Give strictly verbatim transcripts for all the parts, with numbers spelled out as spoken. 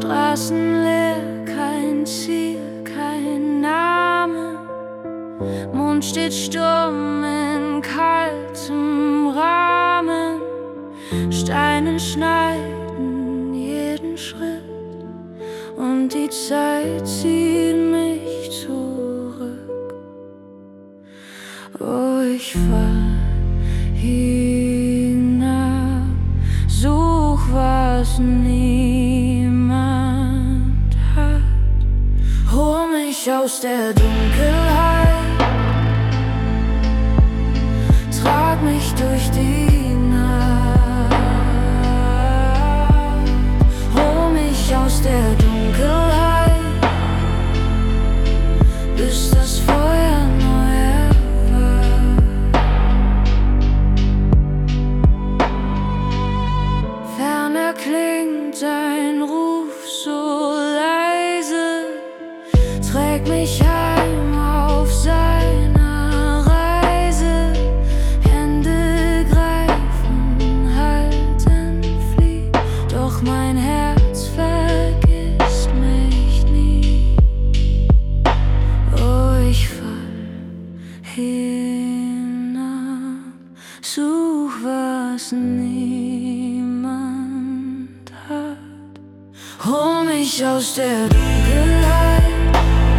Straßen leer, kein Ziel, kein Name. Mond steht stumm in kaltem Rahmen. Steine schneiden jeden Schritt und die Zeit zieht mich zurück. Oh, ich fall hinab, such, was niemand hat. Hol mich aus der Dunkelheit, trag mich durch die Nacht. Hol mich aus der Dunkelheit, bis das Feuer neu erwacht. Fern erklingt ein Ruf so leise, trägt mich heim auf seiner Reise. Hände greifen, halten, fliehen, doch mein Herz vergisst mich nie. Oh, ich fall hinab, such, was niemand hat. Hol mich aus der Dunkelheit,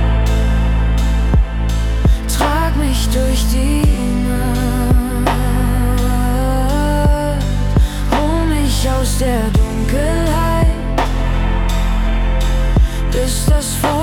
trag mich durch die Nacht. Hol mich aus der Dunkelheit, bis das Feuer